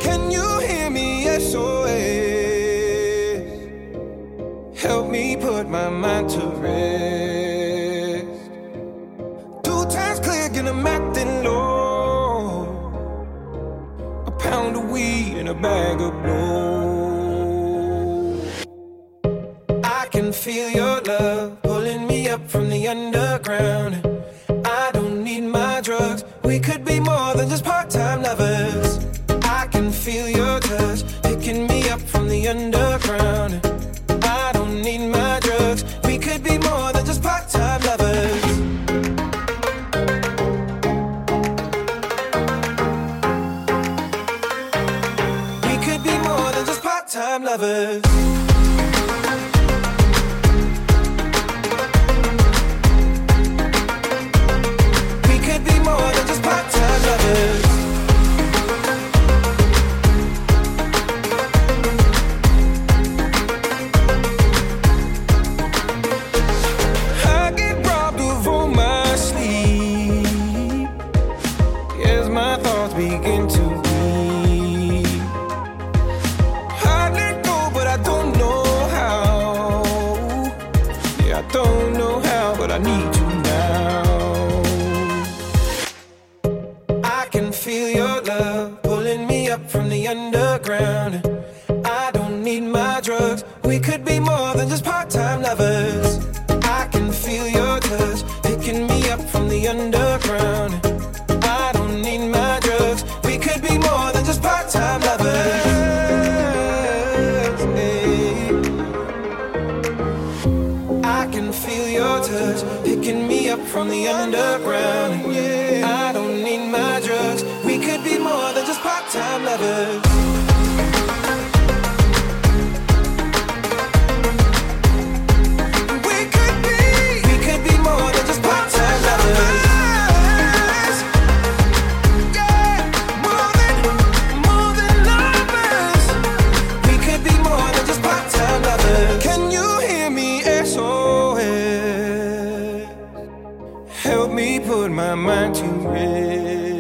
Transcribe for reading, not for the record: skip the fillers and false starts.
Can you hear me? SOS. Help me put my mind to rest. 2 times clear, and I'm acting low. A pound of weed and a bag of blow. I can feel your love pulling me up from the underground. I don't need my drugs. We could be more than just part-time lovers. I can feel your touch picking me up from the underground. I don't need my drugs. We could be more than just part-time lovers. We could be more than just part-time lovers. We could be more than just part-time lovers. Begin to be. I let go, but I don't know how. Yeah, I don't know how, but I need to now. I can feel your love pulling me up from the underground. I don't need my drugs. We could be more than just part-time lovers. I can feel your touch picking me up from the underground. I don't need my drugs. We could be more than just part-time lovers. Hey. I can feel your touch picking me up from the underground. Yeah. I don't need my drugs. We could be more than just part-time lovers. We could be more than just part-time lovers. Can you hear me? SOS. Help me put my mind to rest.